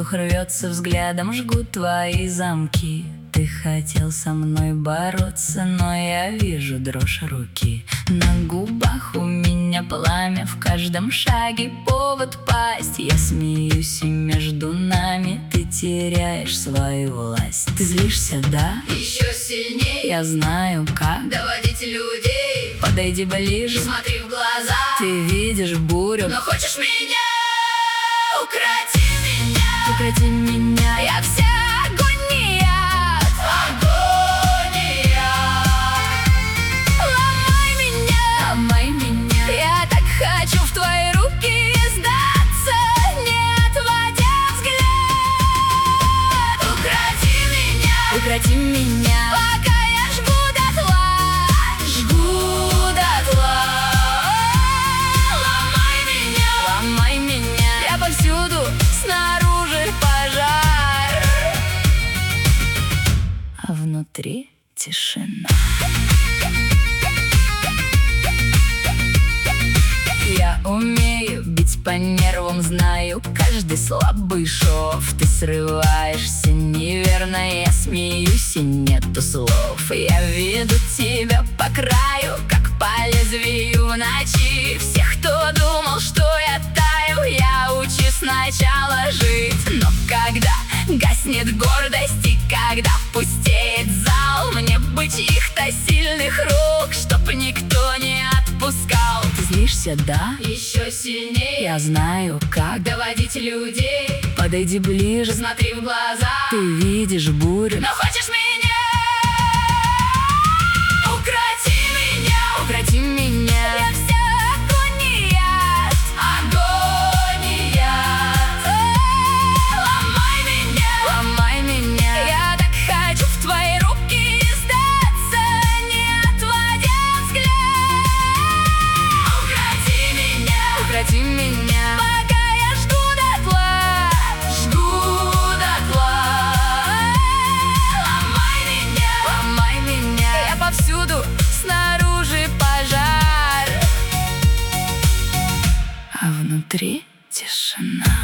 воздух рвется, взглядом жгут твои замки. Ты хотел со мной бороться, но я вижу дрожь руки. На губах у меня пламя, в каждом шаге повод пасть. Я смеюсь, и между нами ты теряешь свою власть. Ты злишься, да? Еще сильней. Я знаю, как доводить людей. Подойди ближе, Смотри в глаза. ты видишь бурю, Но хочешь меня? Укроти меня. укроти меня. Я вся агония. Агония. Ломай меня, ломай меня. Я так хочу в твои руки сдаться, не отводя взгляд. Укроти меня. Укроти меня. Пока я жгу дотла. Жгу дотла. Ломай меня. Ломай меня. Я повсюду, снаружи пожар. А внутри тишина. Я умею бить по нервам, знаю каждый слабый шов. Ты срываешься неверно, я смеюсь и нету слов. Я веду тебя по краю, как по лезвию в ночи. Всех, кто думал, что я таю, я учу сначала жить. Но когда гаснет гордость и когда пустеет зал, мне быть их-то сильных рук, чтоб никто не отпускал. Ты злишься, да? Еще сильнее. Я знаю, как доводить людей. подойди ближе, Смотри в глаза. ты видишь бурю, Но хочешь меня? Укроти меня. укроти меня. Я вся агония. Агония. Ломай меня. Ломай меня. Я так хочу в твои руки сдаться, не отводя взгляд. Укроти меня. Укроти меня. Пока я жгу дотла. Жгу дотла. Ломай меня. Ломай меня. Я повсюду, снаружи пожар. А внутри тишина.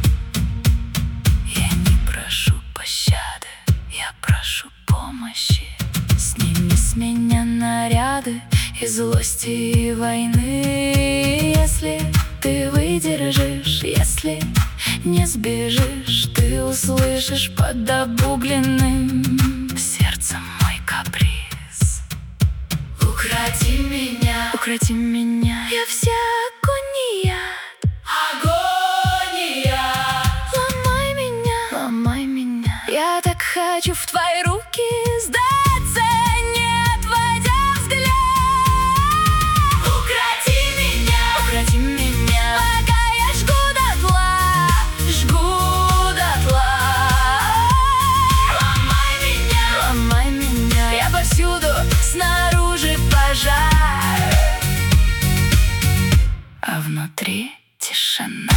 Я не прошу пощады, я прошу помощи. Сними с меня наряды и злости, и войны. Если ты выдержишь, если не сбежишь, ты услышишь под обугленным сердцем мой каприз. Укроти меня. Укроти меня. Я вся агония. Агония. Ломай меня, ломай меня. Я так хочу в твои руки сдаться, не отводя взгляд. Укроти меня. Укроти меня. Пока я жгу дотла. Жгу дотла. Ломай меня. Ломай меня. Я повсюду, снаружи пожар. А внутри тишина.